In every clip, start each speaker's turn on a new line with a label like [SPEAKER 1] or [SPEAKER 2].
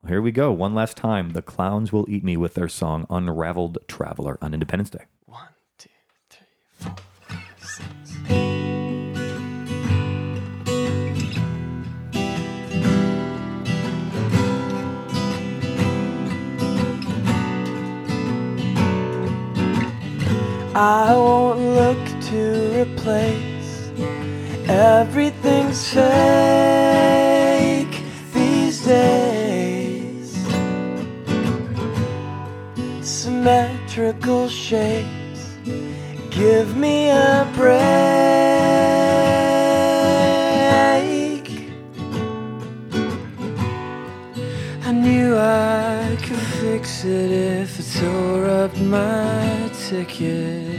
[SPEAKER 1] here we go. One last time. The Clowns Will Eat Me with their song Unraveled Traveler on Independence Day.
[SPEAKER 2] 1, 2, 3, 4, 5, 6. I won't look to replace. Everything's fake these days. Symmetrical shapes give me a break. I knew I could fix it if I tore up my ticket.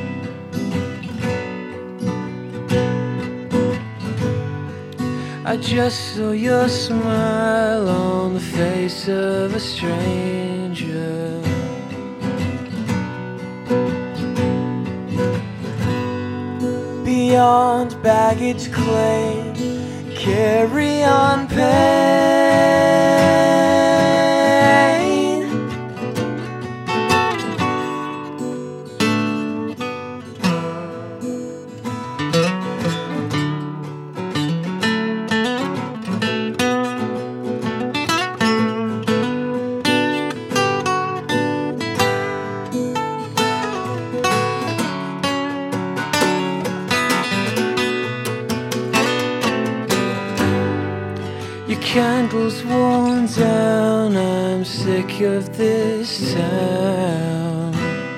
[SPEAKER 2] I just saw your smile on the face of a stranger. Beyond baggage claim, carry on pain. Your candle's worn down, I'm sick of this town.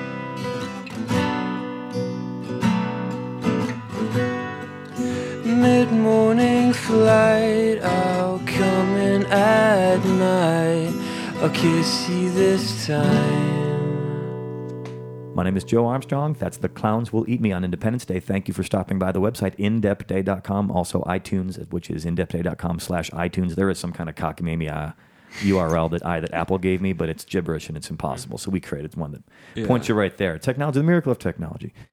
[SPEAKER 2] Mid-morning flight, I'll come in at night. I'll kiss you this time.
[SPEAKER 1] My name is Joe Armstrong. That's The Clowns Will Eat Me on Independence Day. Thank you for stopping by the website, indepday.com. Also iTunes, which is indepday.com/iTunes. There is some kind of cockamamie URL that Apple gave me, but it's gibberish and it's impossible. So we created one that points you right there. Technology, the miracle of technology.